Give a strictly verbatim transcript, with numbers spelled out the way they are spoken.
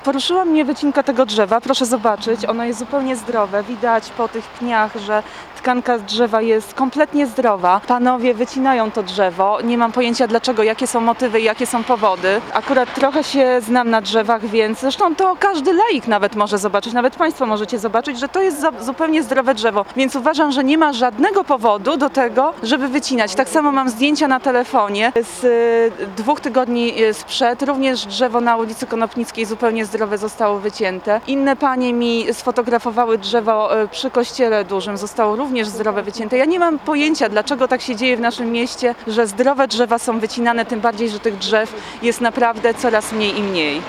Poruszyła mnie wycinka tego drzewa, proszę zobaczyć, ono jest zupełnie zdrowe, widać po tych pniach, że tkanka drzewa jest kompletnie zdrowa. Panowie wycinają to drzewo, nie mam pojęcia dlaczego, jakie są motywy i jakie są powody. Akurat trochę się znam na drzewach, więc zresztą to każdy laik nawet może zobaczyć, nawet Państwo możecie zobaczyć, że to jest zupełnie zdrowe drzewo, więc uważam, że nie ma żadnego powodu do tego, żeby wycinać. Tak samo mam zdjęcia na telefonie z dwóch tygodni sprzed, również drzewo na ulicy Konopnickiej zupełnie zdrowe zostało wycięte. Inne panie mi sfotografowały drzewo przy kościele dużym, zostało również zdrowe wycięte. Ja nie mam pojęcia, dlaczego tak się dzieje w naszym mieście, że zdrowe drzewa są wycinane, tym bardziej, że tych drzew jest naprawdę coraz mniej i mniej.